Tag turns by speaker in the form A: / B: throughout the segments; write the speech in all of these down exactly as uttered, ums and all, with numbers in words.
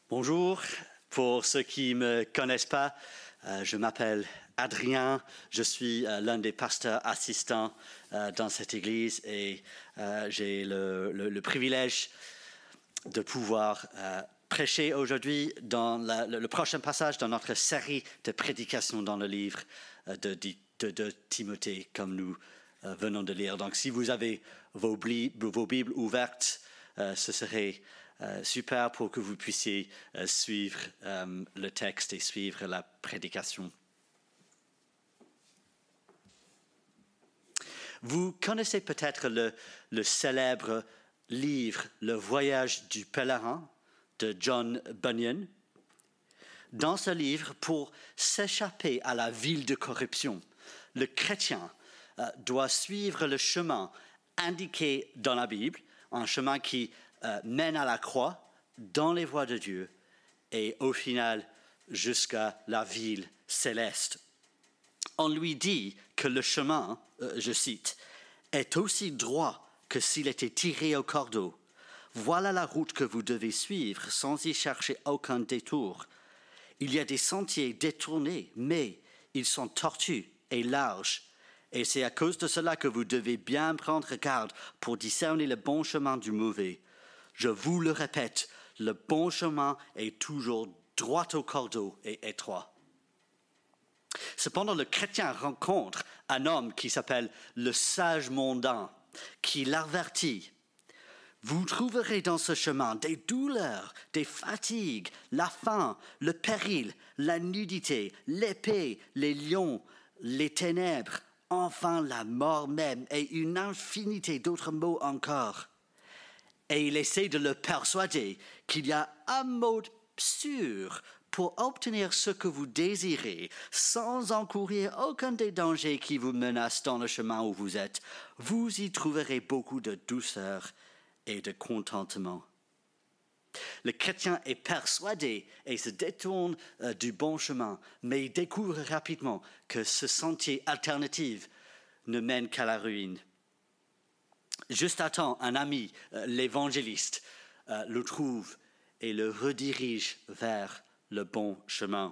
A: Bonjour, pour ceux qui ne me connaissent pas, euh, je m'appelle Adrien, je suis euh, l'un des pasteurs assistants euh, dans cette église et euh, j'ai le, le, le privilège de pouvoir euh, prêcher aujourd'hui dans la, le, le prochain passage dans notre série de prédications dans le livre euh, de, de, de Timothée, comme nous euh, venons de lire. Donc si vous avez vos, bli, vos Bibles ouvertes, euh, ce serait Euh, super pour que vous puissiez euh, suivre euh, le texte et suivre la prédication. Vous connaissez peut-être le, le célèbre livre « Le voyage du pèlerin » de John Bunyan. Dans ce livre, pour s'échapper à la ville de corruption, le chrétien euh, doit suivre le chemin indiqué dans la Bible, un chemin qui Euh, mène à la croix, dans les voies de Dieu, et au final, jusqu'à la ville céleste. On lui dit que le chemin, euh, je cite, est aussi droit que s'il était tiré au cordeau. Voilà la route que vous devez suivre sans y chercher aucun détour. Il y a des sentiers détournés, mais ils sont tortueux et larges. Et c'est à cause de cela que vous devez bien prendre garde pour discerner le bon chemin du mauvais. Je vous le répète, le bon chemin est toujours droit au cordeau et étroit. Cependant, le chrétien rencontre un homme qui s'appelle le sage mondain, qui l'avertit. Vous trouverez dans ce chemin des douleurs, des fatigues, la faim, le péril, la nudité, l'épée, les lions, les ténèbres, enfin la mort même et une infinité d'autres mots encore. Et il essaie de le persuader qu'il y a un mode sûr pour obtenir ce que vous désirez sans encourir aucun des dangers qui vous menacent dans le chemin où vous êtes. Vous y trouverez beaucoup de douceur et de contentement. Le chrétien est persuadé et se détourne euh, du bon chemin, mais il découvre rapidement que ce sentier alternatif ne mène qu'à la ruine. Juste à temps, un ami, euh, l'évangéliste, euh, le trouve et le redirige vers le bon chemin.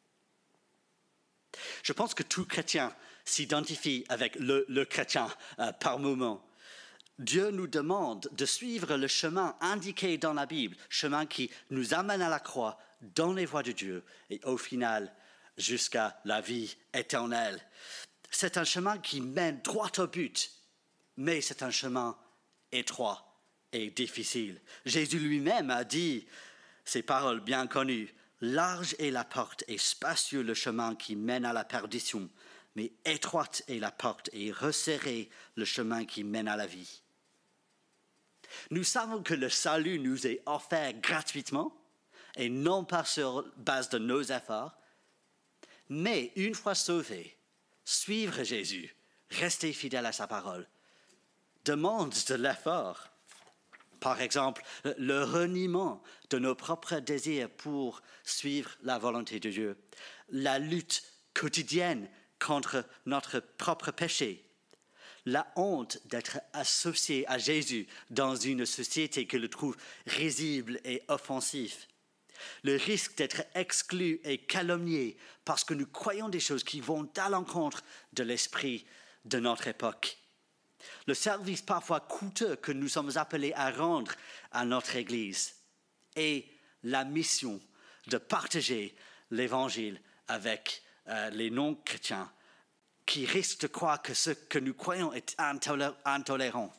A: Je pense que tout chrétien s'identifie avec le, le chrétien euh, par moment. Dieu nous demande de suivre le chemin indiqué dans la Bible, chemin qui nous amène à la croix, dans les voies de Dieu et au final jusqu'à la vie éternelle. C'est un chemin qui mène droit au but. Mais c'est un chemin étroit et difficile. Jésus lui-même a dit ces paroles bien connues. Large est la porte et spacieux le chemin qui mène à la perdition, mais étroite est la porte et resserré le chemin qui mène à la vie. Nous savons que le salut nous est offert gratuitement et non pas sur base de nos efforts, mais une fois sauvés, suivre Jésus, rester fidèle à sa parole, demande de l'effort. Par exemple, le reniement de nos propres désirs pour suivre la volonté de Dieu, la lutte quotidienne contre notre propre péché, la honte d'être associé à Jésus dans une société qui le trouve risible et offensif, le risque d'être exclu et calomnié parce que nous croyons des choses qui vont à l'encontre de l'esprit de notre époque. Le service parfois coûteux que nous sommes appelés à rendre à notre Église et la mission de partager l'Évangile avec euh, les non-chrétiens qui risquent de croire que ce que nous croyons est intolé- intolérant.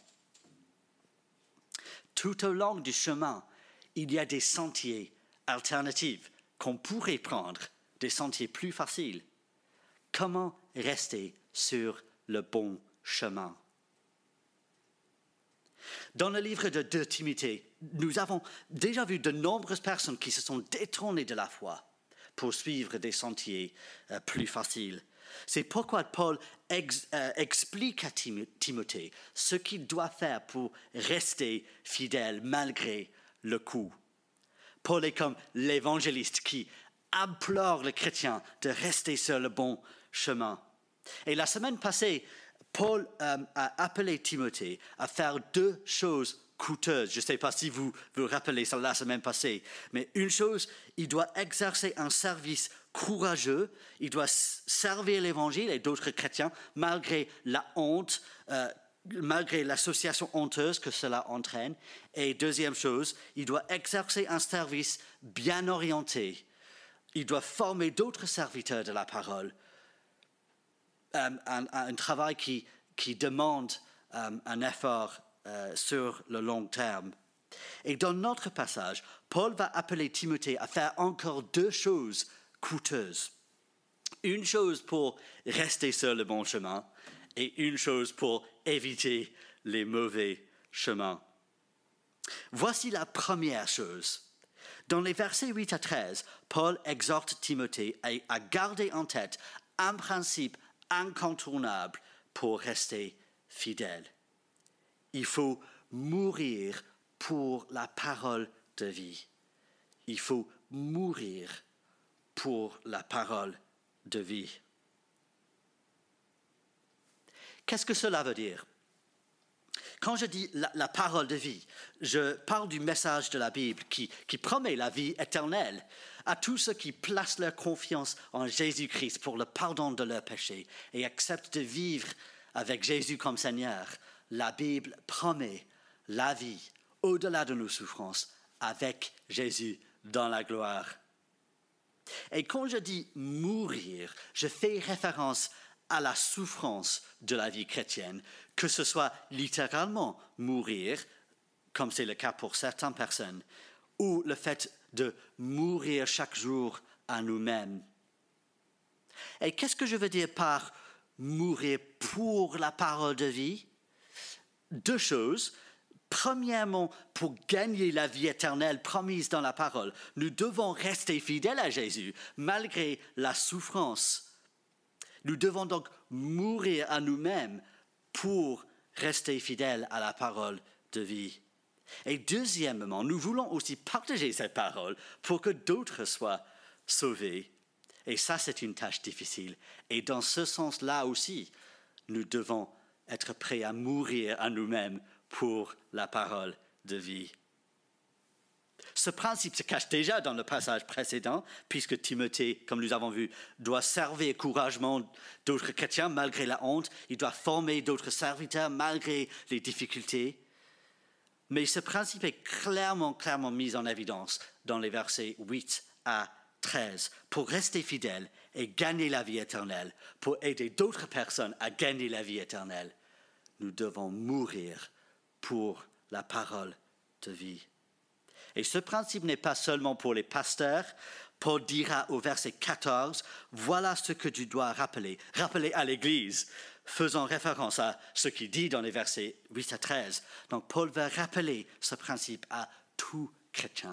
A: Tout au long du chemin, il y a des sentiers alternatifs qu'on pourrait prendre, des sentiers plus faciles. Comment rester sur le bon chemin? Dans le livre de deux Timothée, nous avons déjà vu de nombreuses personnes qui se sont détournées de la foi pour suivre des sentiers euh, plus faciles. C'est pourquoi Paul ex, euh, explique à Timothée ce qu'il doit faire pour rester fidèle malgré le coup. Paul est comme l'évangéliste qui implore le chrétien de rester sur le bon chemin. Et la semaine passée, Paul euh, a appelé Timothée à faire deux choses coûteuse. Je ne sais pas si vous vous rappelez ça la semaine passée, mais une chose, il doit exercer un service courageux, il doit servir l'Évangile et d'autres chrétiens malgré la honte, euh, malgré l'association honteuse que cela entraîne. Et deuxième chose, il doit exercer un service bien orienté. Il doit former d'autres serviteurs de la parole. Un, un, un travail qui, qui demande um, un effort uh, sur le long terme. Et dans notre passage, Paul va appeler Timothée à faire encore deux choses coûteuses. Une chose pour rester sur le bon chemin et une chose pour éviter les mauvais chemins. Voici la première chose. Dans les versets huit à treize, Paul exhorte Timothée à, à garder en tête un principe incontournable pour rester fidèle. Il faut mourir pour la parole de vie. Il faut mourir pour la parole de vie. Qu'est-ce que cela veut dire? Quand je dis la, la parole de vie, je parle du message de la Bible qui, qui promet la vie éternelle à tous ceux qui placent leur confiance en Jésus-Christ pour le pardon de leurs péchés et acceptent de vivre avec Jésus comme Seigneur. La Bible promet la vie au-delà de nos souffrances avec Jésus dans la gloire. Et quand je dis mourir, je fais référence à la souffrance de la vie chrétienne, que ce soit littéralement mourir, comme c'est le cas pour certaines personnes, ou le fait de mourir chaque jour à nous-mêmes. Et qu'est-ce que je veux dire par mourir pour la parole de vie? Deux choses. Premièrement, pour gagner la vie éternelle promise dans la parole, nous devons rester fidèles à Jésus malgré la souffrance. Nous devons donc mourir à nous-mêmes pour rester fidèles à la parole de vie. Et deuxièmement, nous voulons aussi partager cette parole pour que d'autres soient sauvés. Et ça, c'est une tâche difficile. Et dans ce sens-là aussi, nous devons être prêts à mourir à nous-mêmes pour la parole de vie. Ce principe se cache déjà dans le passage précédent, puisque Timothée, comme nous avons vu, doit servir courageusement d'autres chrétiens malgré la honte. Il doit former d'autres serviteurs malgré les difficultés. Mais ce principe est clairement, clairement mis en évidence dans les versets huit à treize. Pour rester fidèle et gagner la vie éternelle, pour aider d'autres personnes à gagner la vie éternelle, nous devons mourir pour la parole de vie. Et ce principe n'est pas seulement pour les pasteurs. Paul dira au verset quatorze, « Voilà ce que tu dois rappeler. » Rappeler à l'Église, faisant référence à ce qu'il dit dans les versets huit à treize. Donc Paul va rappeler ce principe à tout chrétien.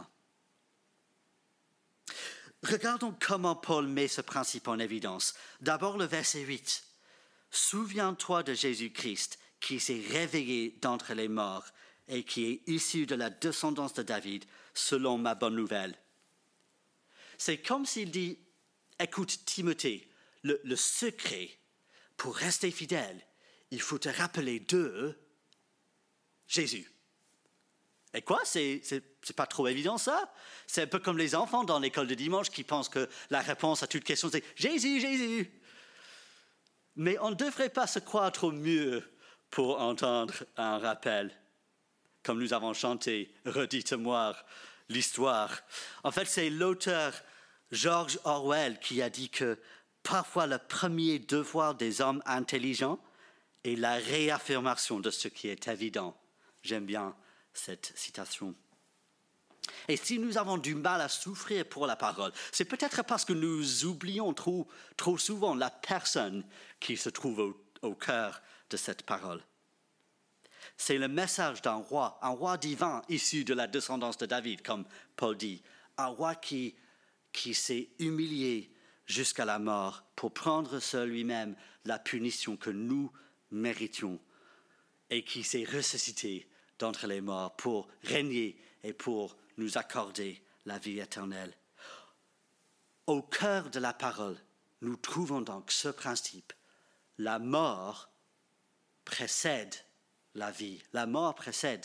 A: Regardons comment Paul met ce principe en évidence. D'abord le verset huit. « Souviens-toi de Jésus-Christ qui s'est réveillé d'entre les morts et qui est issu de la descendance de David, selon ma bonne nouvelle. » C'est comme s'il dit, écoute Timothée, le, le secret pour rester fidèle, il faut te rappeler de Jésus. Et quoi, c'est, c'est, c'est pas trop évident ça? C'est un peu comme les enfants dans l'école de dimanche qui pensent que la réponse à toute question c'est Jésus, Jésus. Mais on ne devrait pas se croire trop mieux pour entendre un rappel. Comme nous avons chanté, redites-moi l'histoire. En fait, c'est l'auteur George Orwell qui a dit que parfois le premier devoir des hommes intelligents est la réaffirmation de ce qui est évident. J'aime bien cette citation. Et si nous avons du mal à souffrir pour la parole, c'est peut-être parce que nous oublions trop, trop souvent la personne qui se trouve au, au cœur de cette parole. C'est le message d'un roi, un roi divin issu de la descendance de David, comme Paul dit. Un roi qui, qui s'est humilié jusqu'à la mort pour prendre sur lui-même la punition que nous méritions et qui s'est ressuscité d'entre les morts pour régner et pour nous accorder la vie éternelle. Au cœur de la parole, nous trouvons donc ce principe. La mort précède la vie. La mort précède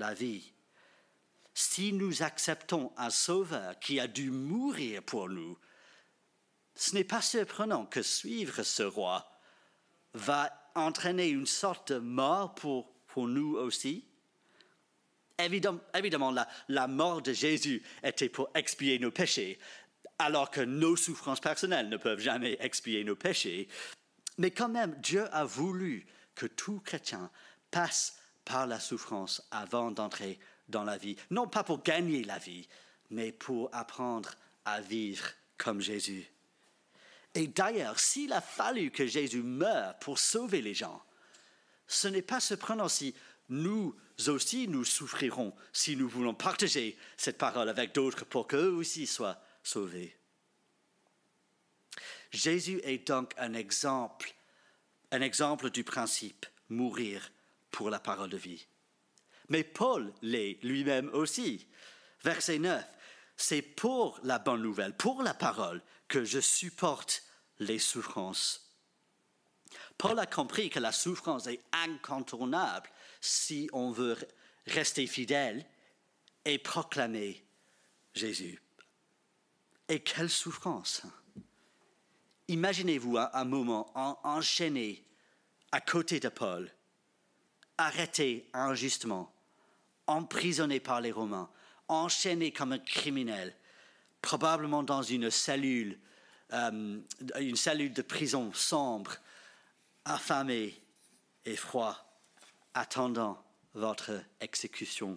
A: la vie. Si nous acceptons un sauveur qui a dû mourir pour nous, ce n'est pas surprenant que suivre ce roi va entraîner une sorte de mort pour, pour nous aussi. Évidemment, évidemment la, la mort de Jésus était pour expier nos péchés, alors que nos souffrances personnelles ne peuvent jamais expier nos péchés. Mais quand même, Dieu a voulu que tout chrétien passe par la souffrance avant d'entrer dans la vie. Non pas pour gagner la vie, mais pour apprendre à vivre comme Jésus. Et d'ailleurs, s'il a fallu que Jésus meure pour sauver les gens, ce n'est pas surprenant si nous aussi nous souffrirons si nous voulons partager cette parole avec d'autres pour qu'eux aussi soient sauvés. Jésus est donc un exemple, un exemple du principe mourir pour la parole de vie. Mais Paul l'est lui-même aussi. Verset neuf, c'est pour la bonne nouvelle, pour la parole, que je supporte les souffrances. Paul a compris que la souffrance est incontournable si on veut rester fidèle et proclamer Jésus. Et quelle souffrance! Imaginez-vous un, un moment en, enchaîné à côté de Paul, arrêté injustement, emprisonné par les Romains, enchaîné comme un criminel, probablement dans une cellule, euh, une cellule de prison sombre, affamé et froid, attendant votre exécution.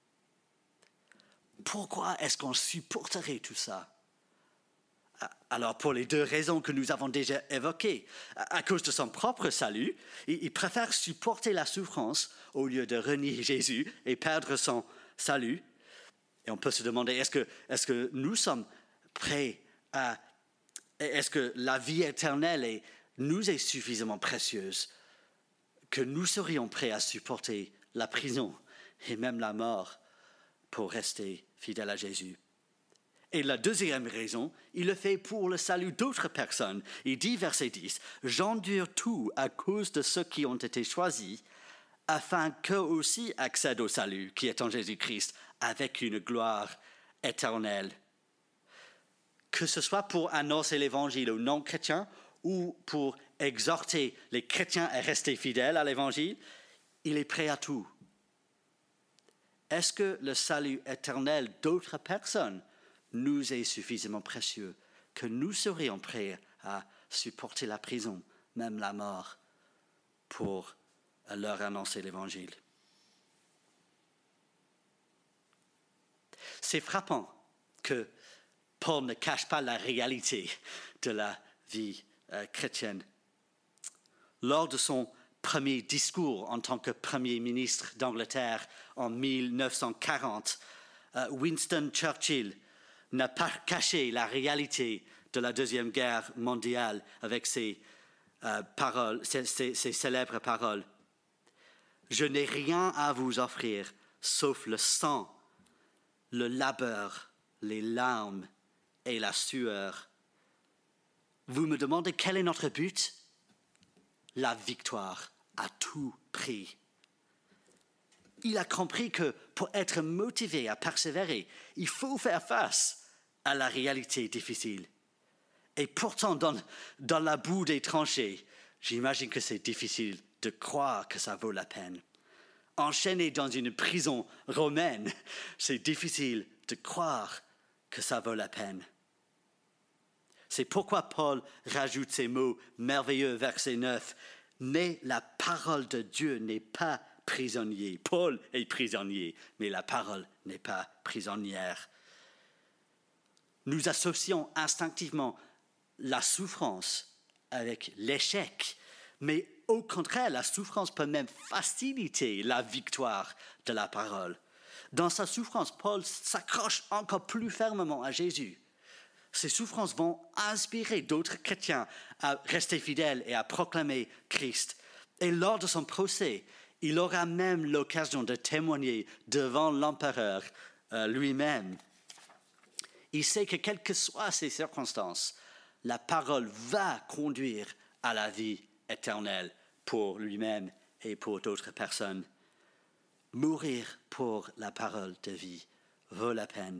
A: Pourquoi est-ce qu'on supporterait tout ça? Alors, pour les deux raisons que nous avons déjà évoquées, à cause de son propre salut, il préfère supporter la souffrance au lieu de renier Jésus et perdre son salut. Et on peut se demander, est-ce que, est-ce que nous sommes prêts à... Est-ce que la vie éternelle est, nous est suffisamment précieuse que nous serions prêts à supporter la prison et même la mort pour rester fidèles à Jésus? Et la deuxième raison, il le fait pour le salut d'autres personnes. Il dit, verset dix, « J'endure tout à cause de ceux qui ont été choisis, afin qu'eux aussi accèdent au salut qui est en Jésus-Christ, avec une gloire éternelle. » Que ce soit pour annoncer l'Évangile aux non-chrétiens ou pour exhorter les chrétiens à rester fidèles à l'Évangile, il est prêt à tout. Est-ce que le salut éternel d'autres personnes nous est suffisamment précieux que nous serions prêts à supporter la prison, même la mort, pour leur annoncer l'Évangile? C'est frappant que Paul ne cache pas la réalité de la vie euh, chrétienne. Lors de son premier discours en tant que Premier ministre d'Angleterre en mille neuf cent quarante, euh, Winston Churchill n'a pas caché la réalité de la Deuxième Guerre mondiale avec ses, euh, paroles, ses, ses, ses célèbres paroles. « Je n'ai rien à vous offrir sauf le sang, le labeur, les larmes et la sueur. Vous me demandez quel est notre but? La victoire à tout prix. » Il a compris que pour être motivé à persévérer, il faut faire face à la réalité difficile. Et pourtant, dans, dans la boue des tranchées, j'imagine que c'est difficile de croire que ça vaut la peine. Enchaîné dans une prison romaine, c'est difficile de croire que ça vaut la peine. C'est pourquoi Paul rajoute ces mots merveilleux, verset neuf. « Mais la parole de Dieu n'est pas prisonnier. » Paul est prisonnier, mais la parole n'est pas prisonnière. Nous associons instinctivement la souffrance avec l'échec, mais au contraire, la souffrance peut même faciliter la victoire de la parole. Dans sa souffrance, Paul s'accroche encore plus fermement à Jésus. Ces souffrances vont inspirer d'autres chrétiens à rester fidèles et à proclamer Christ. Et lors de son procès, il aura même l'occasion de témoigner devant l'empereur euh, lui-même. Il sait que quelles que soient ces circonstances, la parole va conduire à la vie éternelle pour lui-même et pour d'autres personnes. Mourir pour la parole de vie vaut la peine.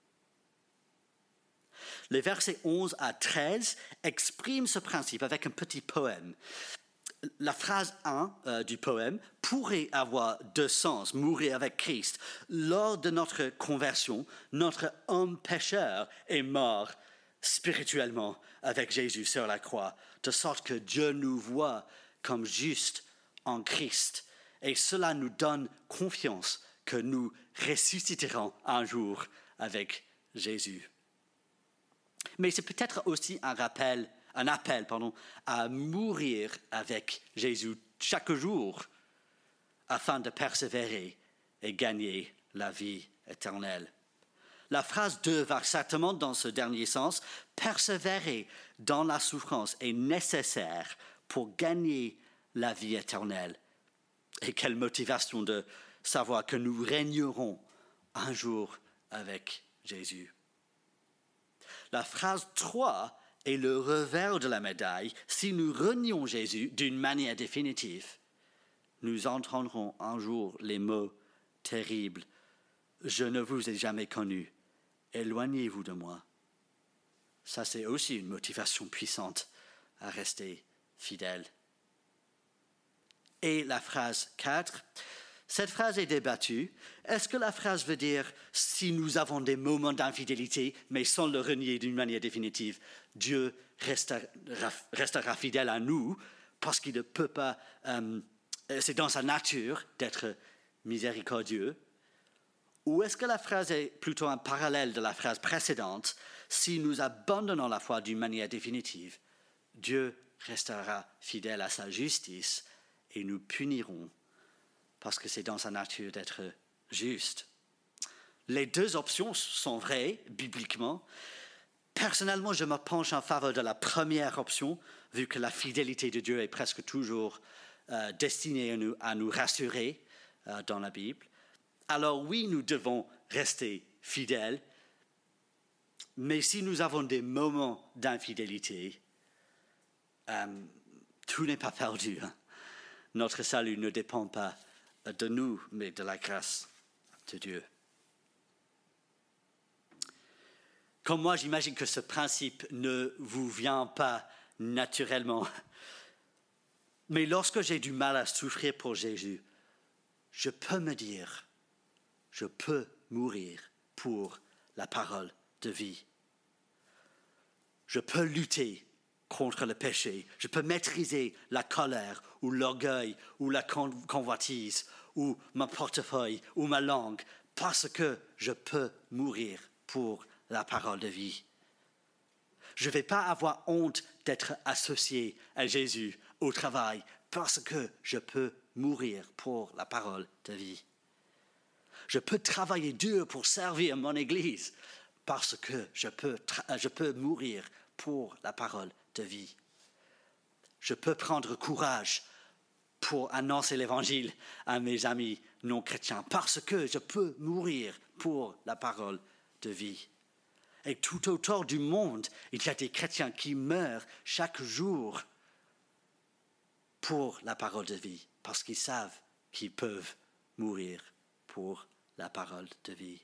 A: Les versets onze à treize expriment ce principe avec un petit poème. La phrase un euh, du poème pourrait avoir deux sens, mourir avec Christ. Lors de notre conversion, notre homme pécheur est mort spirituellement avec Jésus sur la croix, de sorte que Dieu nous voit comme justes en Christ. Et cela nous donne confiance que nous ressusciterons un jour avec Jésus. Mais c'est peut-être aussi un rappel, un appel pardon, à mourir avec Jésus chaque jour afin de persévérer et gagner la vie éternelle. La phrase deux va certainement dans ce dernier sens. Persévérer dans la souffrance est nécessaire pour gagner la vie éternelle. Et quelle motivation de savoir que nous régnerons un jour avec Jésus. La phrase trois est le revers de la médaille. Si nous renions Jésus d'une manière définitive, nous entendrons un jour les mots terribles. Je ne vous ai jamais connu. Éloignez-vous de moi. Ça, c'est aussi une motivation puissante à rester fidèle. Et la phrase quatre, cette phrase est débattue. Est-ce que la phrase veut dire si nous avons des moments d'infidélité, mais sans le renier d'une manière définitive, Dieu restera, restera fidèle à nous parce qu'il ne peut pas, euh, c'est dans sa nature d'être miséricordieux? Ou est-ce que la phrase est plutôt un parallèle de la phrase précédente, si nous abandonnons la foi d'une manière définitive, Dieu restera fidèle à sa justice et nous punirons parce que c'est dans sa nature d'être juste. Les deux options sont vraies, bibliquement. Personnellement, je me penche en faveur de la première option, vu que la fidélité de Dieu est presque toujours euh, destinée à nous, à nous rassurer euh, dans la Bible. Alors oui, nous devons rester fidèles, mais si nous avons des moments d'infidélité, euh, tout n'est pas perdu. Hein. Notre salut ne dépend pas de nous, mais de la grâce de Dieu. Comme moi, j'imagine que ce principe ne vous vient pas naturellement. Mais lorsque j'ai du mal à souffrir pour Jésus, je peux me dire, je peux mourir pour la parole de vie. Je peux lutter contre le péché. Je peux maîtriser la colère ou l'orgueil ou la convoitise ou mon portefeuille ou ma langue parce que je peux mourir pour la parole de vie. Je ne vais pas avoir honte d'être associé à Jésus au travail parce que je peux mourir pour la parole de vie. Je peux travailler dur pour servir mon Église parce que je peux, tra- je peux mourir pour la parole de vie. Je peux prendre courage pour annoncer l'Évangile à mes amis non chrétiens parce que je peux mourir pour la parole de vie. Et tout autour du monde, il y a des chrétiens qui meurent chaque jour pour la parole de vie parce qu'ils savent qu'ils peuvent mourir pour la parole de vie.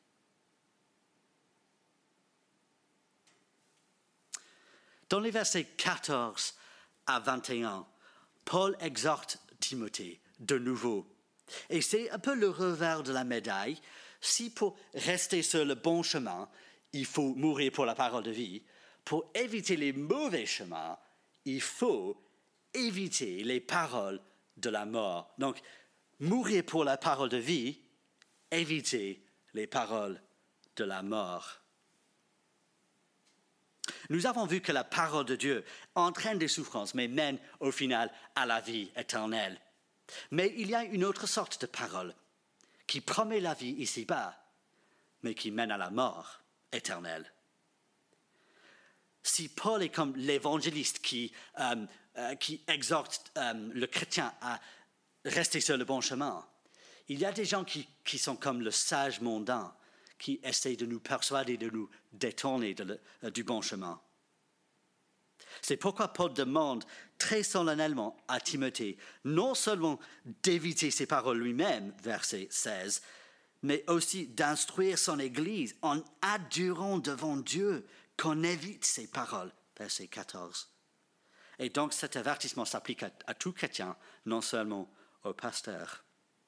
A: Dans les versets quatorze à vingt et un, Paul exhorte Timothée de nouveau. Et c'est un peu le revers de la médaille. Si pour rester sur le bon chemin, il faut mourir pour la parole de vie, pour éviter les mauvais chemins, il faut éviter les paroles de la mort. Donc, mourir pour la parole de vie, éviter les paroles de la mort. Nous avons vu que la parole de Dieu entraîne des souffrances, mais mène au final à la vie éternelle. Mais il y a une autre sorte de parole qui promet la vie ici-bas, mais qui mène à la mort éternelle. Si Paul est comme l'évangéliste qui, euh, euh, qui exhorte euh, le chrétien à rester sur le bon chemin, il y a des gens qui, qui sont comme le sage mondain, qui essaie de nous persuader, de nous détourner de le, euh, du bon chemin. C'est pourquoi Paul demande très solennellement à Timothée non seulement d'éviter ses paroles lui-même, verset seize, mais aussi d'instruire son Église en adjurant devant Dieu qu'on évite ses paroles, verset quatorze. Et donc cet avertissement s'applique à, à tout chrétien, non seulement aux pasteurs.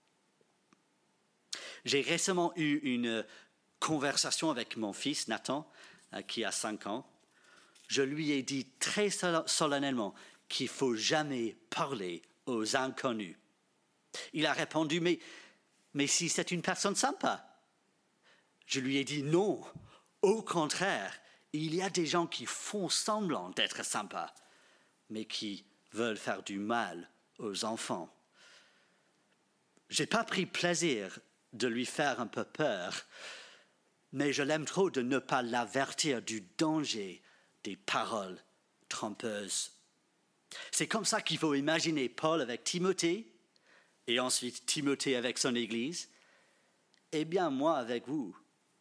A: J'ai récemment eu une conversation avec mon fils Nathan, qui a cinq ans. Je lui ai dit très solennellement qu'il ne faut jamais parler aux inconnus. Il a répondu, mais, mais si c'est une personne sympa. Je lui ai dit non, au contraire, il y a des gens qui font semblant d'être sympas, mais qui veulent faire du mal aux enfants. Je n'ai pas pris plaisir de lui faire un peu peur, mais je l'aime trop de ne pas l'avertir du danger des paroles trompeuses. C'est comme ça qu'il faut imaginer Paul avec Timothée, et ensuite Timothée avec son Église, et bien moi avec vous.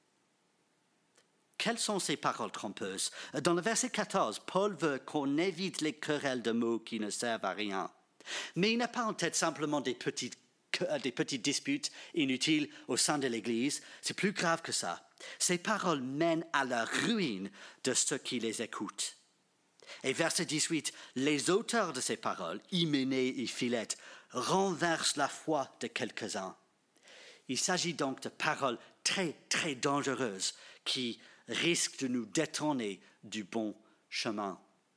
A: Quelles sont ces paroles trompeuses? Dans le verset quatorze, Paul veut qu'on évite les querelles de mots qui ne servent à rien. Mais il n'a pas en tête simplement des petites des petites disputes inutiles au sein de l'Église. C'est plus grave que ça. Ces paroles mènent à la ruine de ceux qui les écoutent. Et verset dix-huit, les auteurs de ces paroles, Hyménée et Philette, renversent la foi de quelques-uns. Il s'agit donc de paroles très, très dangereuses qui risquent de nous détourner du bon chemin.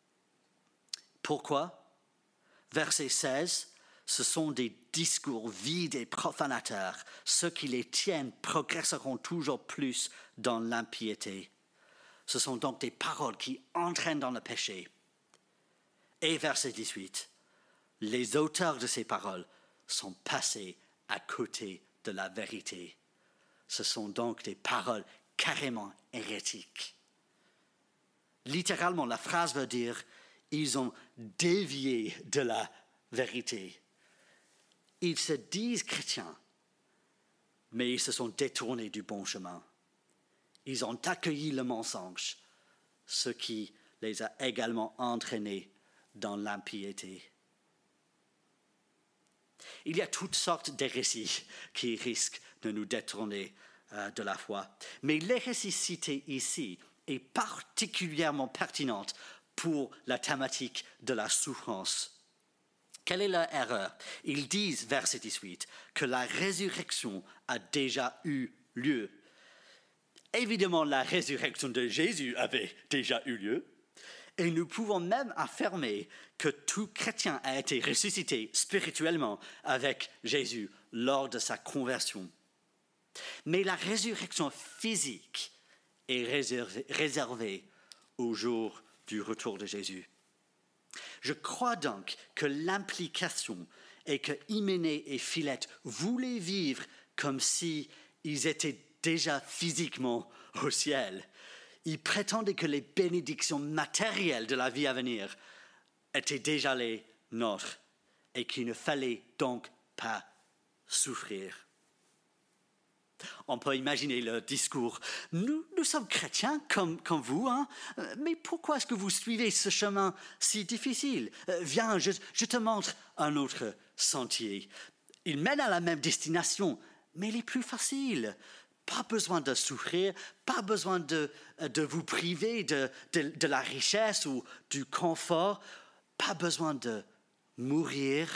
A: Pourquoi? Verset seize, ce sont des discours vides et profanateurs. Ceux qui les tiennent progresseront toujours plus dans l'impiété. Ce sont donc des paroles qui entraînent dans le péché. Et verset dix-huit, les auteurs de ces paroles sont passés à côté de la vérité. Ce sont donc des paroles carrément hérétiques. Littéralement, la phrase veut dire « ils ont dévié de la vérité ». Ils se disent chrétiens, mais ils se sont détournés du bon chemin. Ils ont accueilli le mensonge, ce qui les a également entraînés dans l'impiété. Il y a toutes sortes d'hérésies qui risquent de nous détourner euh, de la foi. Mais l'hérésie citée ici est particulièrement pertinente pour la thématique de la souffrance. Quelle est leur erreur? Ils disent, verset dix-huit, que la résurrection a déjà eu lieu. Évidemment, la résurrection de Jésus avait déjà eu lieu. Et nous pouvons même affirmer que tout chrétien a été ressuscité spirituellement avec Jésus lors de sa conversion. Mais la résurrection physique est réservée, réservée au jour du retour de Jésus. Je crois donc que l'implication est que Hyménée et Philette voulaient vivre comme s'ils étaient déjà physiquement au ciel. Ils prétendaient que les bénédictions matérielles de la vie à venir étaient déjà les nôtres et qu'il ne fallait donc pas souffrir. On peut imaginer le discours. Nous, nous sommes chrétiens comme, comme vous, hein? Mais pourquoi est-ce que vous suivez ce chemin si difficile? euh, Viens, je, je te montre un autre sentier. Il mène à la même destination, mais il est plus facile. Pas besoin de souffrir, pas besoin de, de vous priver de, de, de la richesse ou du confort, pas besoin de mourir.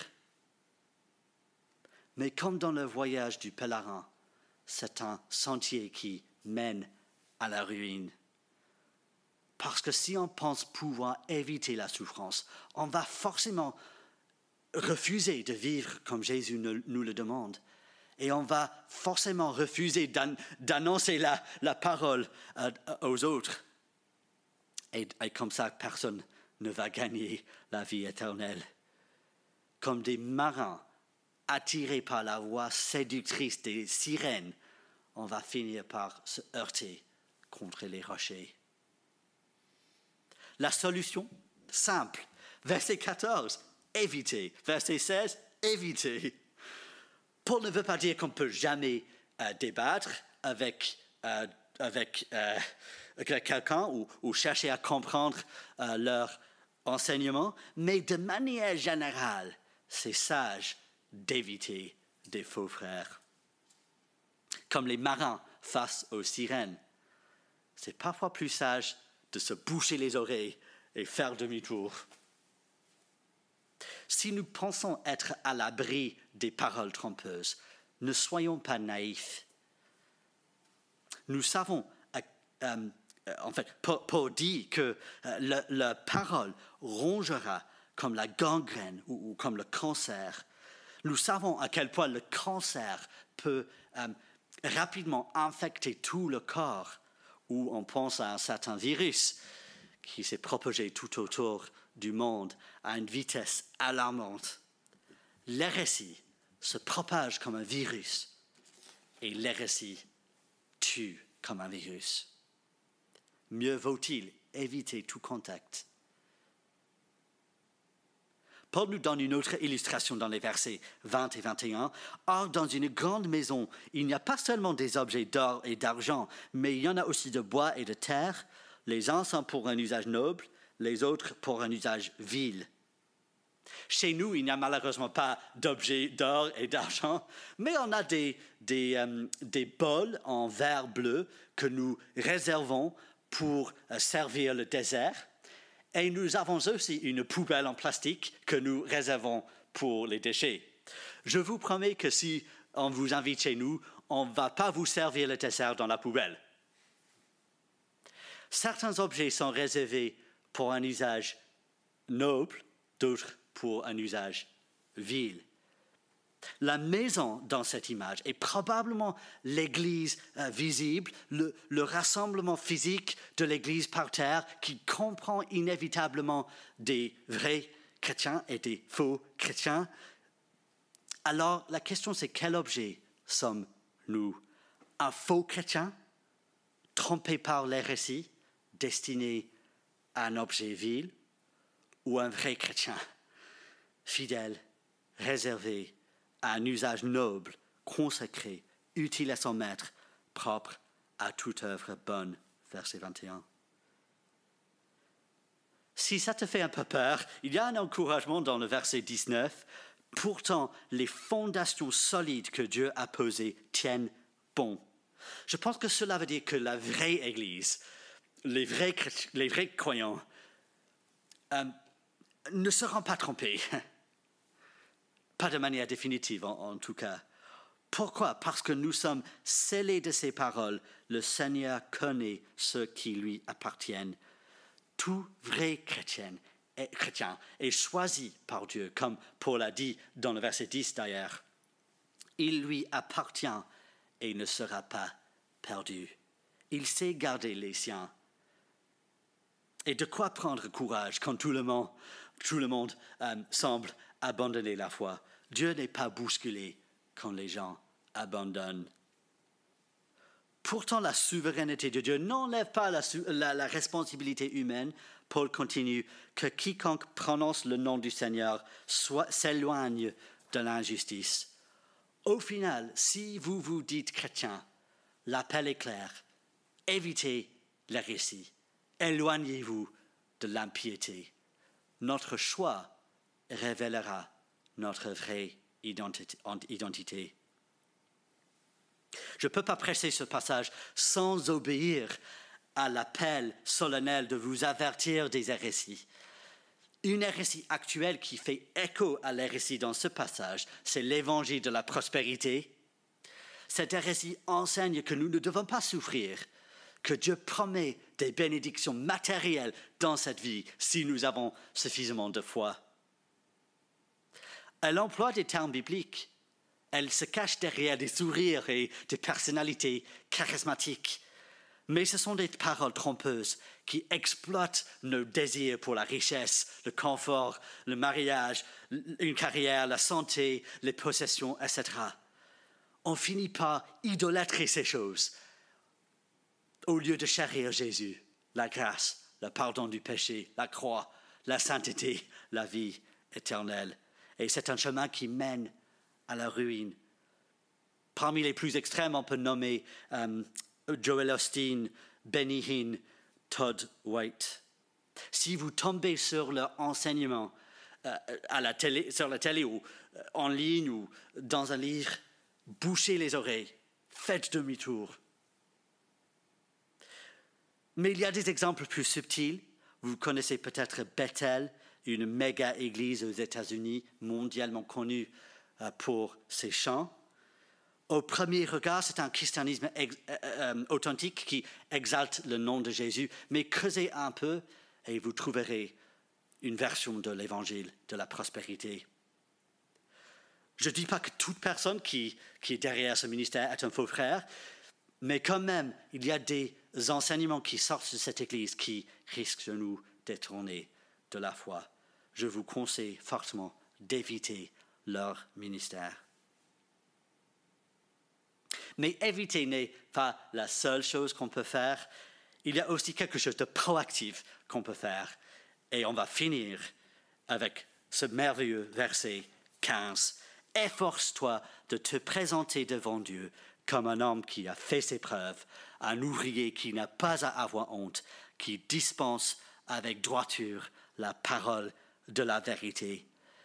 A: Mais comme dans le voyage du pèlerin, c'est un sentier qui mène à la ruine. Parce que si on pense pouvoir éviter la souffrance, on va forcément refuser de vivre comme Jésus nous le demande. Et on va forcément refuser d'an- d'annoncer la, la parole euh, aux autres. Et, et comme ça, personne ne va gagner la vie éternelle. Comme des marins attirés par la voix séductrice des sirènes, on va finir par se heurter contre les rochers. La solution, simple. Verset quatorze, éviter. Verset seize, éviter. Paul ne veut pas dire qu'on ne peut jamais euh, débattre avec, euh, avec, euh, avec quelqu'un ou, ou chercher à comprendre euh, leur, enseignement, mais de manière générale, c'est sage d'éviter des faux frères. Comme les marins face aux sirènes, c'est parfois plus sage de se boucher les oreilles et faire demi-tour. Si nous pensons être à l'abri des paroles trompeuses, ne soyons pas naïfs. Nous savons, euh, euh, en fait, Paul dit que euh, la, la parole rongera comme la gangrène ou, ou comme le cancer. Nous savons à quel point le cancer peut euh, rapidement infecter tout le corps, ou on pense à un certain virus qui s'est propagé tout autour du monde à une vitesse alarmante. L'hérésie se propage comme un virus et l'hérésie tue comme un virus. Mieux vaut-il éviter tout contact. Paul nous donne une autre illustration dans les versets vingt et vingt et un. Or, dans une grande maison, il n'y a pas seulement des objets d'or et d'argent, mais il y en a aussi de bois et de terre. Les uns sont pour un usage noble, les autres pour un usage vil. Chez nous, il n'y a malheureusement pas d'objets d'or et d'argent, mais on a des, des, euh, des bols en verre bleu que nous réservons pour euh, servir le désert. Et nous avons aussi une poubelle en plastique que nous réservons pour les déchets. Je vous promets que si on vous invite chez nous, on ne va pas vous servir le dessert dans la poubelle. Certains objets sont réservés pour un usage noble, d'autres pour un usage vil. La maison dans cette image est probablement l'église euh, visible, le, le rassemblement physique de l'église par terre qui comprend inévitablement des vrais chrétiens et des faux chrétiens. Alors la question c'est quel objet sommes-nous? Un faux chrétien, trompé par l'hérésie, destiné à un objet vil, ou un vrai chrétien, fidèle, réservé, à un usage noble, consacré, utile à son maître, propre à toute œuvre bonne. Verset vingt et un. Si ça te fait un peu peur, il y a un encouragement dans le verset dix-neuf. Pourtant, les fondations solides que Dieu a posées tiennent bon. Je pense que cela veut dire que la vraie Église, les vrais, les vrais croyants, euh, ne seront pas trompés. Pas de manière définitive, en, en tout cas. Pourquoi? Parce que nous sommes scellés de ses paroles. Le Seigneur connaît ceux qui lui appartiennent. Tout vrai chrétien est, chrétien est choisi par Dieu, comme Paul a dit dans le verset dix d'ailleurs. Il lui appartient et ne sera pas perdu. Il sait garder les siens. Et de quoi prendre courage quand tout le monde, tout le monde euh, semble abandonner la foi. Dieu n'est pas bousculé quand les gens abandonnent. Pourtant, la souveraineté de Dieu n'enlève pas la, la, la responsabilité humaine. Paul continue que quiconque prononce le nom du Seigneur soit, s'éloigne de l'injustice. Au final, si vous vous dites chrétien, l'appel est clair. Évitez l'hérésie. Éloignez-vous de l'impiété. Notre choix révélera notre vraie identité. Je ne peux pas presser ce passage sans obéir à l'appel solennel de vous avertir des hérésies. Une hérésie actuelle qui fait écho à l'hérésie dans ce passage, c'est l'évangile de la prospérité. Cette hérésie enseigne que nous ne devons pas souffrir, que Dieu promet des bénédictions matérielles dans cette vie si nous avons suffisamment de foi. Elle emploie des termes bibliques. Elle se cache derrière des sourires et des personnalités charismatiques. Mais ce sont des paroles trompeuses qui exploitent nos désirs pour la richesse, le confort, le mariage, une carrière, la santé, les possessions, et cetera. On finit par idolâtrer ces choses au lieu de chérir Jésus, la grâce, le pardon du péché, la croix, la sainteté, la vie éternelle. Et c'est un chemin qui mène à la ruine. Parmi les plus extrêmes, on peut nommer um, Joel Osteen, Benny Hinn, Todd White. Si vous tombez sur leur enseignement euh, à la télé, sur la télé ou euh, en ligne ou dans un livre, bouchez les oreilles, faites demi-tour. Mais il y a des exemples plus subtils. Vous connaissez peut-être Bethel, une méga église aux États-Unis, mondialement connue euh, pour ses chants. Au premier regard, c'est un christianisme ex- euh, authentique qui exalte le nom de Jésus, mais creusez un peu et vous trouverez une version de l'évangile de la prospérité. Je ne dis pas que toute personne qui, qui est derrière ce ministère est un faux frère, mais quand même, il y a des enseignements qui sortent de cette Église qui risquent de nous détourner de la foi. Je vous conseille fortement d'éviter leur ministère. Mais éviter n'est pas la seule chose qu'on peut faire. Il y a aussi quelque chose de proactif qu'on peut faire. Et on va finir avec ce merveilleux verset quinze. Efforce-toi de te présenter devant Dieu comme un homme qui a fait ses preuves, un ouvrier qui n'a pas à avoir honte, qui dispense avec droiture la parole de la vérité.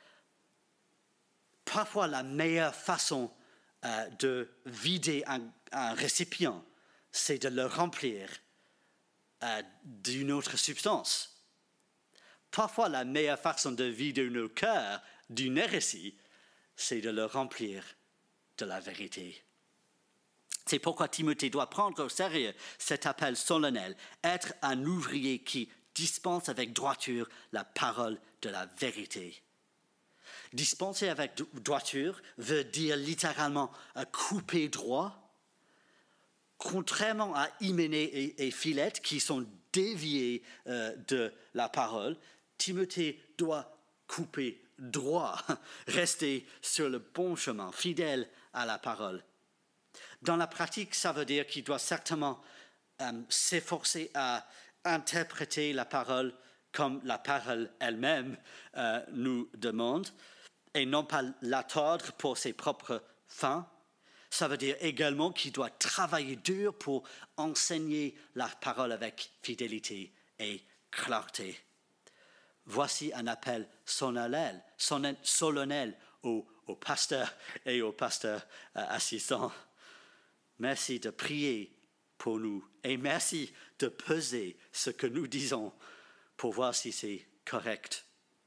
A: Parfois, la meilleure façon euh, de vider un, un récipient, c'est de le remplir euh, d'une autre substance. Parfois, la meilleure façon de vider nos cœurs d'une hérésie, c'est de le remplir de la vérité. C'est pourquoi Timothée doit prendre au sérieux cet appel solennel, être un ouvrier qui dispense avec droiture la parole de la vérité. Dispenser avec droiture veut dire littéralement couper droit, contrairement à Hyménée et, et Philette qui sont déviés euh, de la parole. Timothée doit couper droit, rester sur le bon chemin, fidèle à la parole. Dans la pratique, ça veut dire qu'il doit certainement euh, s'efforcer à interpréter la parole comme la parole elle-même euh, nous demande, et non pas la tordre pour ses propres fins. Ça veut dire également qu'il doit travailler dur pour enseigner la parole avec fidélité et clarté. Voici un appel solennel, solennel aux, aux pasteurs et aux pasteurs euh, assistants. Merci de prier pour nous et merci de peser ce que nous disons pour voir si c'est correct.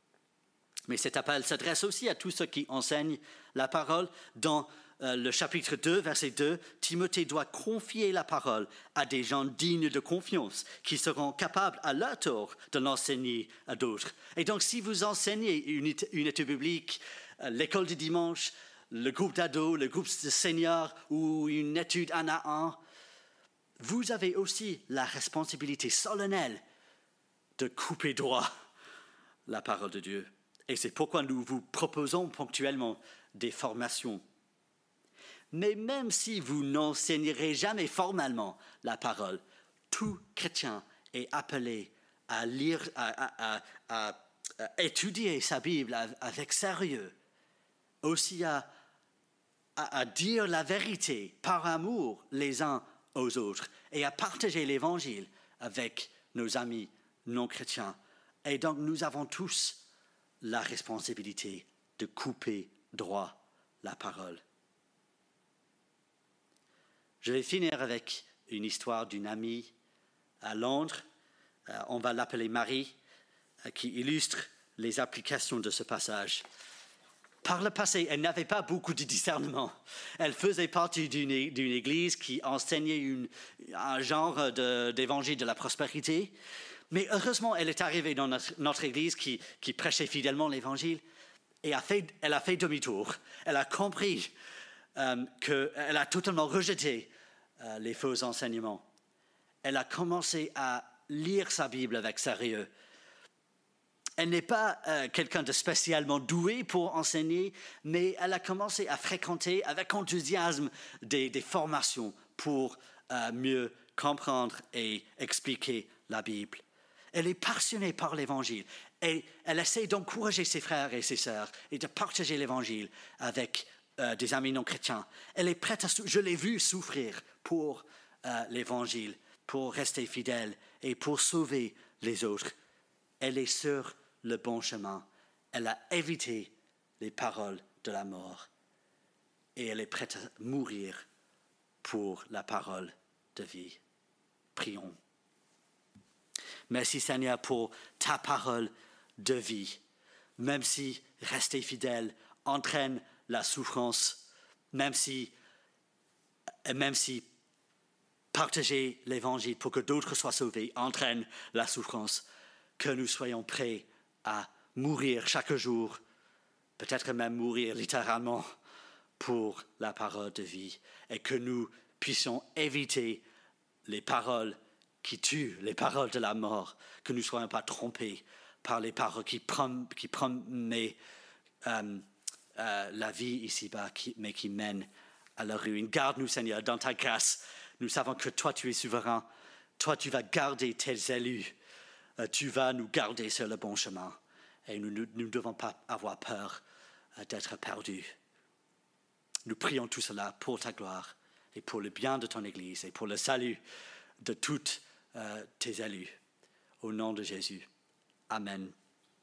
A: Mais cet appel s'adresse aussi à tous ceux qui enseignent la parole. Dans euh, le chapitre deux, verset deux, Timothée doit confier la parole à des gens dignes de confiance, qui seront capables à leur tour de l'enseigner à d'autres. Et donc, si vous enseignez une, une étude biblique, euh, l'école du dimanche, le groupe d'ados, le groupe de seniors ou une étude un à un, vous avez aussi la responsabilité solennelle de couper droit la parole de Dieu. Et c'est pourquoi nous vous proposons ponctuellement des formations. Mais même si vous n'enseignerez jamais formellement la parole, tout chrétien est appelé à lire, à, à, à, à étudier sa Bible avec sérieux, aussi à, à, à dire la vérité par amour les uns aux autres et à partager l'Évangile avec nos amis non chrétiens. Et donc nous avons tous la responsabilité de couper droit la parole. Je vais finir avec une histoire d'une amie à Londres. Euh, on va l'appeler Marie, euh, qui illustre les applications de ce passage. Par le passé, elle n'avait pas beaucoup de discernement. Elle faisait partie d'une, d'une église qui enseignait une, un genre de, d'évangile de la prospérité. Mais heureusement, elle est arrivée dans notre, notre église qui, qui prêchait fidèlement l'évangile et a fait, elle a fait demi-tour. Elle a compris euh, qu'elle a totalement rejeté euh, les faux enseignements. Elle a commencé à lire sa Bible avec sérieux. Elle n'est pas euh, quelqu'un de spécialement doué pour enseigner, mais elle a commencé à fréquenter avec enthousiasme des, des formations pour euh, mieux comprendre et expliquer la Bible. Elle est passionnée par l'Évangile et elle essaie d'encourager ses frères et ses sœurs et de partager l'Évangile avec euh, des amis non chrétiens. Elle est prête à, je l'ai vue souffrir pour euh, l'Évangile, pour rester fidèle et pour sauver les autres. elle est sur le bon chemin. Elle a évité les paroles de la mort et elle est prête à mourir pour la parole de vie. Prions. Merci Seigneur pour ta parole de vie. Même si rester fidèle entraîne la souffrance, même si, même si partager l'évangile pour que d'autres soient sauvés entraîne la souffrance, que nous soyons prêts à mourir chaque jour, peut-être même mourir littéralement pour la parole de vie, et que nous puissions éviter les paroles qui tuent, les paroles de la mort, que nous ne soyons pas trompés par les paroles qui, prom- qui promettent euh, euh, la vie ici-bas, qui, mais qui mènent à la ruine. Garde-nous, Seigneur, dans ta grâce. Nous savons que toi, tu es souverain. Toi, tu vas garder tes élus. Euh, tu vas nous garder sur le bon chemin. Et nous ne devons pas avoir peur euh, d'être perdus. Nous prions tout cela pour ta gloire et pour le bien de ton Église et pour le salut de toutes euh, tes élus. Au nom de Jésus. Amen.